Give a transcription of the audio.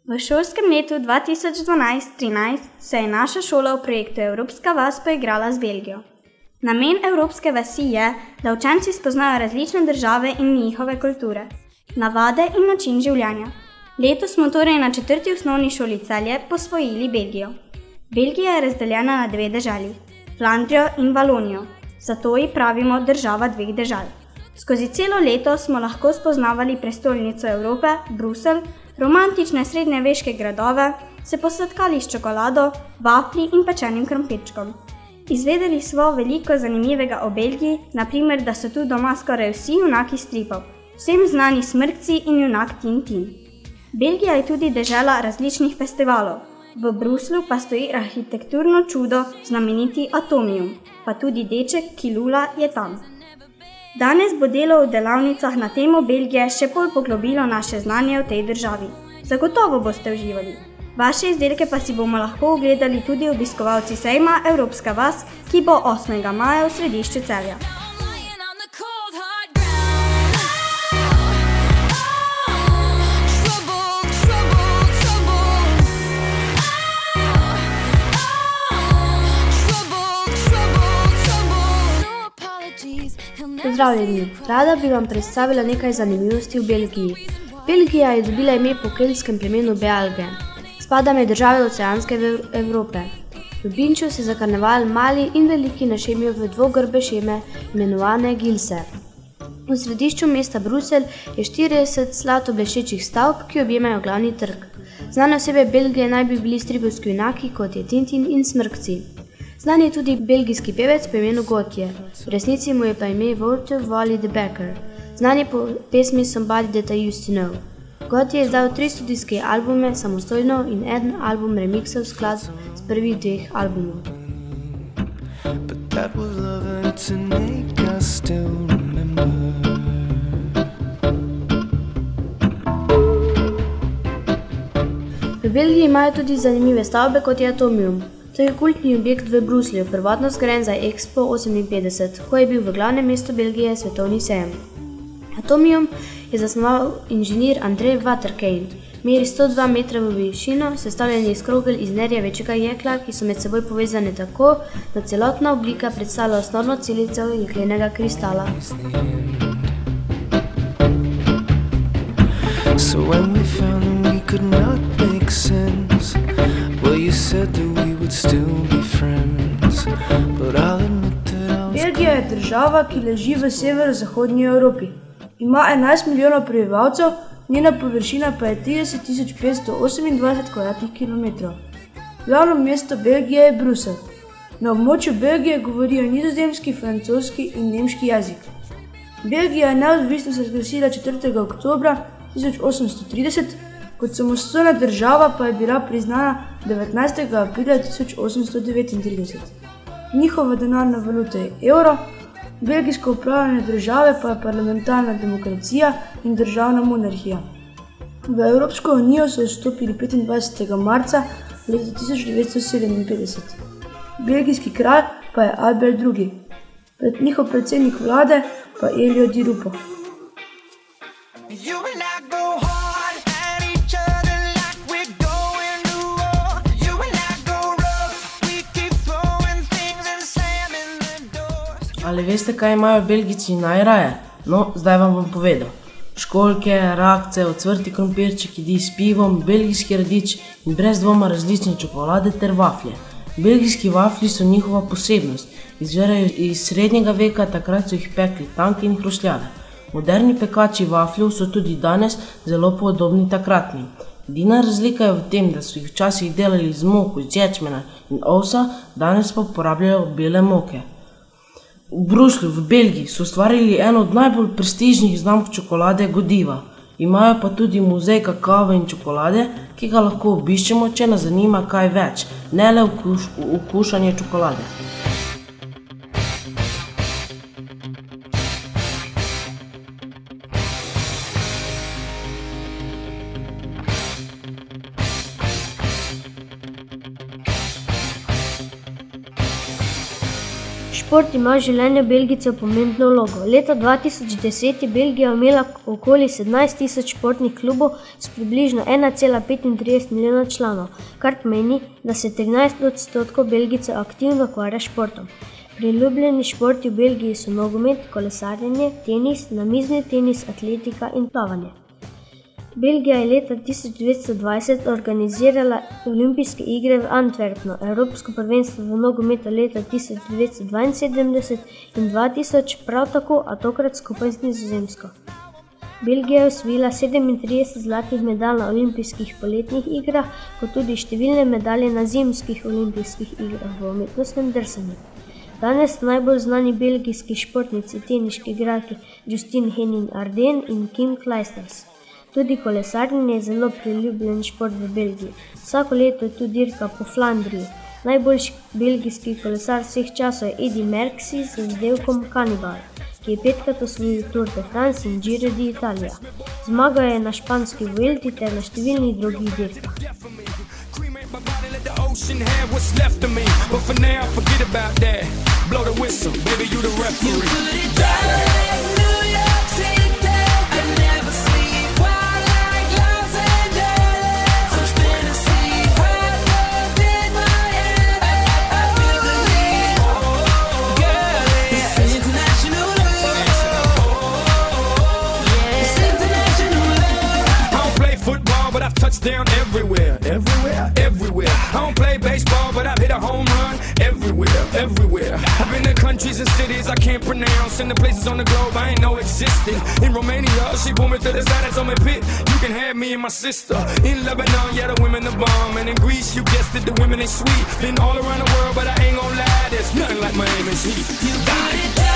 V šolskem letu 2012-13 se je naša šola v projektu Evropska vas poigrala z Belgijo. Namen Evropske vasi je, da učenci spoznajo različne države in njihove kulture, navade in način življenja. Letos smo torej na 4. osnovni šoli Celje posvojili Belgijo. Belgija je razdeljena na 2 deželi, Flandrijo in Valonijo, zato ji pravimo država 2 dežel. Skozi celo leto smo lahko spoznavali prestolnico Evrope, Bruselj, romantične srednjeveške gradove, se posladkali s čokolado, vaflji in pečenim krompirčkom. Izvedeli smo veliko zanimivega o Belgiji, naprimer, da so tu doma skoraj vsi junaki stripov, vsem znani Smrkci in junak Tintin. Belgija je tudi dežela različnih festivalov. V Bruslju pa stoji arhitekturno čudo znameniti Atomium, pa tudi deček, ki lula, je tam. Danes bo delo v delavnicah na temo Belgije še bolj poglobilo naše znanje o tej državi. Zagotovo boste uživali. Vaše izdelke pa si bomo lahko ogledali tudi obiskovalci sejma Evropska vas, ki bo 8. maja v središču Celja. Pozdravljeni, rada bi vam predstavila nekaj zanimivosti v Belgiji. Belgija je dobila ime po keltskem plemenu Belge. Spada med države oceanske Evrope. V Binču se za karneval mali in veliki našemijo v dvogrbe šeme, imenovane gilse. V središču mesta Bruselj je 40 zlato bleščečih stavb, ki objemajo glavni trg. Znane osebe Belgije naj bi bili stripovski junaki, kot je Tintin in Smrkci. Znan je tudi belgijski pevec po imenu Gotje, v resnici mu je pa ime Walter Wally de Becker. Znan je po pesmi Somebody That I Used To Know. Gotje je izdal 3 studijske albume samostojno in 1 album remixov skladb s prvih 2 albumov. V Belgiji imajo tudi zanimive stavbe, kot je Atomium. To je kultni objekt v Bruslju, prvotno zgrajen za Expo 58, ko je bil v glavnem mestu Belgije svetovni sejem. Atomium je zasnoval inženir André Waterkane. Meri 102 metra v višino, sestavljen je iz krogel iz nerjavečega jekla, ki so med seboj povezane tako, da celotna oblika predstavlja osnovno celico jeklenega kristala. So when we found that we could not make sense, well, you said that we would still be friends, but I'll admit that Belgija je država, ki leži v severozahodnji Evropi. Ima 11 milijonov prebivalcev, njena površina pa je 30.528 kvadratnih kilometrov. Glavno mesto Belgije je Bruselj. Na območju Belgije govorijo nizozemski, francoski in nemški jezik. Belgija je neodvisnost razglasila 4. oktobra 1830, kot samostojna država pa je bila priznana 19. aprila 1839. Njihova denarna valuta je evro, belgijsko upravljanje države pa je parlamentarna demokracija in državna monarhija. V Evropsko unijo so vstopili 25. marca leta 1957. Belgijski kralj pa je Albert II. Njihov predsednik vlade pa Elio Di Rupo. Ali veste, kaj imajo Belgijci najraje? No, zdaj vam bom povedal. Školjke, rakce, ocvrti krompirček, jedi s pivom, belgijski radič in brez dvoma različne čokolade ter vaflje. Belgijski vaflji so njihova posebnost. Izvirajo iz srednjega veka, takrat so jih pekli tanke in hrušljave. Moderni pekači vafljev so tudi danes zelo podobni takratnim. Edina razlika je v tem, da so jih včasih delali z moko, iz ječmena in ovsa, danes pa uporabljajo bele moke. V Bruslju, v Belgiji, so ustvarili eno od najbolj prestižnih znamk čokolade Godiva. Imajo pa tudi muzej kakava in čokolade, ki ga lahko obiščemo, če nas zanima kaj več, ne le okušanje čokolade. Šport ima v življenju Belgijcev pomembno vlogo. Leta 2010 je Belgija imela okoli 17 tisoč športnih klubov s približno 1,35 milijona članov, kar pomeni, da se 13% Belgijcev aktivno ukvarja s športom. Priljubljeni športi v Belgiji so nogomet, kolesarjenje, tenis, namizni tenis, atletika in plavanje. Belgija je leta 1920 organizirala olimpijske igre v Antwerpnu, Evropsko prvenstvo v nogometu leta 1972 in 2000, prav tako, a tokrat skupaj z Nizozemsko. Belgija je osvojila 37 zlatih medalj na olimpijskih poletnih igrah, kot tudi številne medalje na zimskih olimpijskih igrah v umetnostnem drsanju. Danes najbolj znani belgijski športnici, teniški igralki Justine Henin-Ardenne in Kim Clijsters. Tudi kolesarjenje je zelo priljubljen šport v Belgiji. Vsako leto je tu dirka po Flandriji. Najboljši belgijski kolesar vseh časov je Eddy Merckx z vzdevkom Cannibal, ki je 5krat osvojil Tour de France in Giro d'Italia. Zmagal je na španski Vuelti ter na številnih drugih dirkah. Touchdown everywhere, everywhere, everywhere. I don't play baseball, but I've hit a home run everywhere, everywhere. I've been to countries and cities I can't pronounce, and the places on the globe I ain't know existed. In Romania, she pulled me to the side and told me, Pit, you can have me and my sister. In Lebanon, yeah, the women are bomb, and in Greece, you guessed it, the women ain't sweet. Been all around the world, but I ain't gonna lie, there's nothing like Miami's heat. You got it.